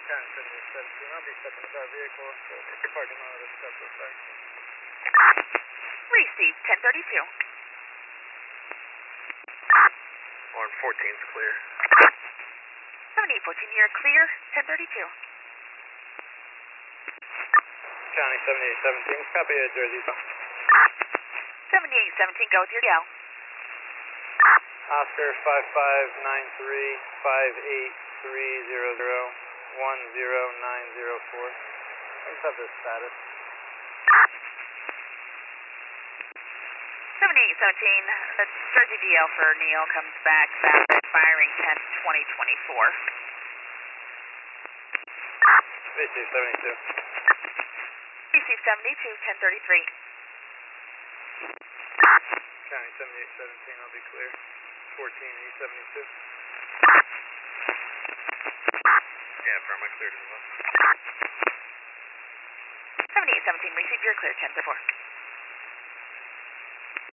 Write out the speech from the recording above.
County 7817, I'll be stepping into our vehicle, so if you're parking on the step real fast. Received 1032. Horn 14's clear. 7814, you're clear, 1032. County 7817, copy at Jersey. 7817, go with your gal. Oscar 5593-58300-10904. Let's have this status. 7817, the Jersey DL for Neil comes back, firing 10-2024. Receive 72. Receive 72, 1033. County 7817, I'll be clear. 14E72. Yeah, firm, I cleared as well. 7817, receive your clear, 10-4.